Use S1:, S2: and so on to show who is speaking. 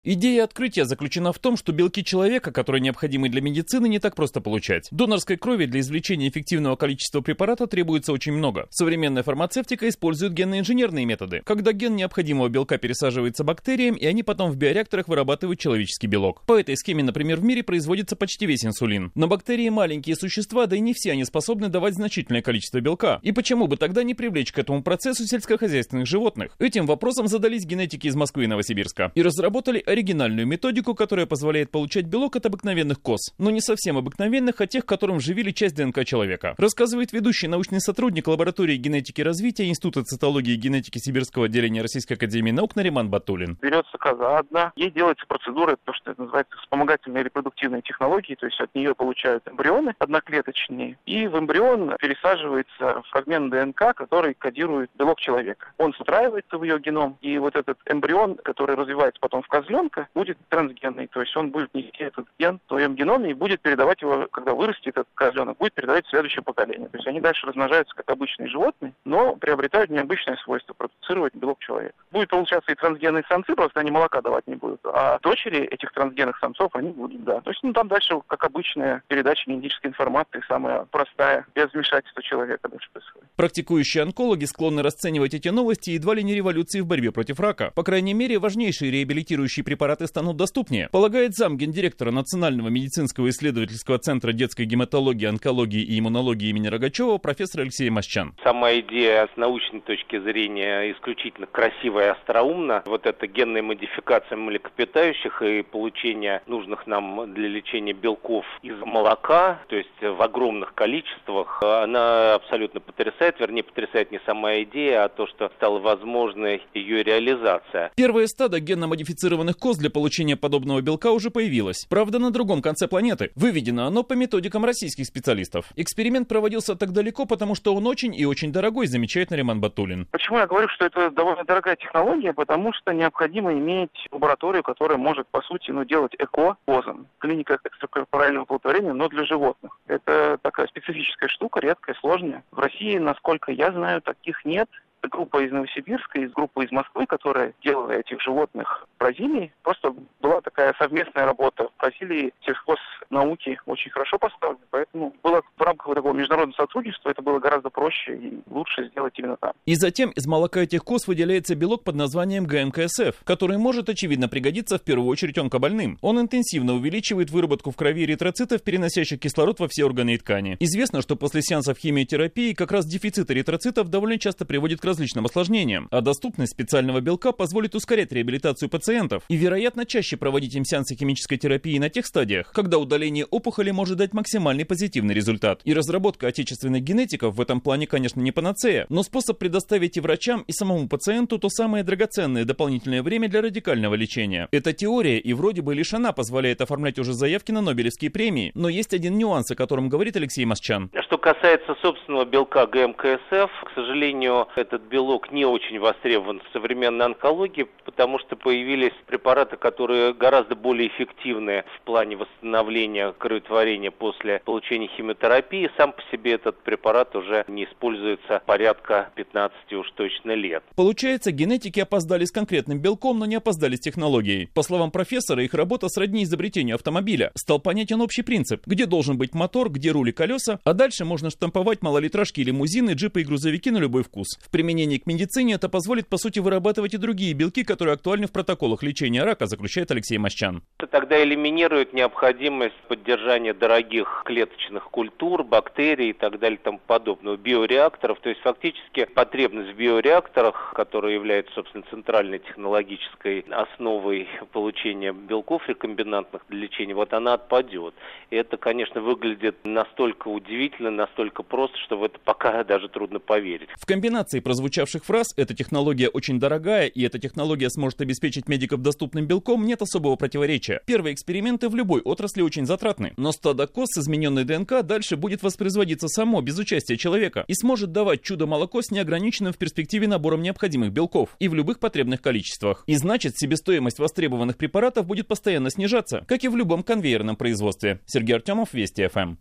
S1: Идея открытия заключена в том, что белки человека, которые необходимы для медицины, не так просто получать. Донорской крови для извлечения эффективного количества препарата требуется очень много. Современная фармацевтика использует генно-инженерные методы, когда ген необходимого белка пересаживается бактериям, и они потом в биореакторах вырабатывают человеческий белок. По этой схеме, например, в мире производится почти весь инсулин. Но бактерии маленькие существа, да и не все они способны давать значительное количество белка. И почему бы тогда не привлечь к этому процессу сельскохозяйственных животных? Этим вопросом задались генетики из Москвы и Новосибирска и разработали оригинальную методику, которая позволяет получать белок от обыкновенных коз, но не совсем обыкновенных, а тех, которым вживили часть ДНК человека. Рассказывает ведущий научный сотрудник лаборатории генетики и развития Института цитологии и генетики Сибирского отделения Российской академии наук Нариман Батуллин.
S2: Берется коза одна, ей делается процедура, то, что это называется вспомогательные репродуктивные технологии, то есть от нее получают эмбрионы одноклеточные, и в эмбрион пересаживается фрагмент ДНК, который кодирует белок человека. Он встраивается в ее геном, и вот этот эмбрион, который развивается потом в козленка, будет трансгенный, то есть он будет нести этот ген в своем геноме и будет передавать его, когда вырастет этот козленок, будет передавать в следующее поколение. То есть они дальше размножаются как обычные животные, но приобретают необычное свойство продуцировать белок человека. Будет получаться и трансгенные самцы, просто они молока давать не будут, а дочери этих трансгенных самцов они будут, да. То есть там дальше как обычная передача генетической информации, самая простая, без вмешательства человека дальше происходит.
S1: Практикующие онкологи склонны расценивать эти новости едва ли не революцией в борьбе против рака. По крайней мере, важнейшие реабилитирующие препараты станут доступнее, полагает замгендиректора Национального медицинского исследовательского центра детской гематологии, онкологии и иммунологии имени Рогачева профессор Алексей Мощан.
S3: Сама идея с научной точки зрения исключительно красивая и остроумна. Вот эта генная модификация млекопитающих и получение нужных нам для лечения белков из молока, то есть в огромных количествах, она абсолютно потрясает. Вернее, потрясает не сама идея, а то, что стало возможной ее реализация.
S1: Первое стадо генно-модифицированных коз для получения подобного белка уже появилось. Правда, на другом конце планеты. Выведено оно по методикам российских специалистов. Эксперимент проводился так далеко, потому что он очень и очень дорогой, замечает Нариман Батуллин.
S2: Почему я говорю, что это довольно дорогая технология? Потому что необходимо иметь лабораторию, которая может, по сути, делать ЭКО козам. Клиника экстракорпорального оплодотворения, но для животных. Это такая специфическая штука, редкая, сложная. В России, насколько я знаю, таких нет. Группа из Новосибирска, группа из Москвы, которая делала этих животных в Бразилии. Просто была такая совместная работа. В Бразилии сельхознауки очень хорошо поставлены, поэтому было в рамках такого международного сотрудничества это было гораздо проще и лучше сделать именно там.
S1: И затем из молока этих коз выделяется белок под названием ГМКСФ, который может, очевидно, пригодиться в первую очередь онкобольным. Он интенсивно увеличивает выработку в крови эритроцитов, переносящих кислород во все органы и ткани. Известно, что после сеансов химиотерапии как раз дефицит эритроцитов довольно часто приводит к различным осложнениям, а доступность специального белка позволит ускорять реабилитацию пациентов и, вероятно, чаще проводить им сеансы химической терапии на тех стадиях, когда удаление опухоли может дать максимальный позитивный результат. И разработка отечественных генетиков в этом плане, конечно, не панацея, но способ предоставить и врачам, и самому пациенту то самое драгоценное дополнительное время для радикального лечения. Эта теория, и вроде бы лишь она позволяет оформлять уже заявки на Нобелевские премии, но есть один нюанс, о котором говорит Алексей Мощан.
S3: Что касается собственного белка ГМКСФ, к сожалению, этот белок не очень востребован в современной онкологии, потому что появились препараты, которые гораздо более эффективны в плане восстановления кроветворения после получения химиотерапии. Сам по себе этот препарат уже не используется порядка 15 уж точно лет.
S1: Получается, генетики опоздали с конкретным белком, но не опоздали с технологией. По словам профессора, их работа сродни изобретению автомобиля. Стал понятен общий принцип, где должен быть мотор, где руль и колеса, а дальше можно штамповать малолитражки, лимузины, джипы и грузовики на любой вкус. В применении к медицине это позволит, по сути, вырабатывать и другие белки, которые актуальны в протоколах лечения рака, заключает Алексей Мощан.
S3: Это тогда элиминирует необходимость поддержания дорогих клеточных культур, бактерий и так далее и тому подобного, биореакторов. То есть фактически потребность в биореакторах, которая является, собственно, центральной технологической основой получения белков рекомбинантных для лечения, вот она отпадет. И это, конечно, выглядит настолько удивительно, настолько просто, что в это пока даже трудно поверить.
S1: В комбинации прозвучавших фраз «эта технология очень дорогая» и «эта технология сможет обеспечить медиков доступным белком» нет особого противоречия. Первые эксперименты в любой отрасли очень затратны. Но стадо коз с измененной ДНК дальше будет воспроизводиться само, без участия человека, и сможет давать чудо-молоко с неограниченным в перспективе набором необходимых белков и в любых потребных количествах. И значит, себестоимость востребованных препаратов будет постоянно снижаться, как и в любом конвейерном производстве. Сергей Артемов, Вести ФМ.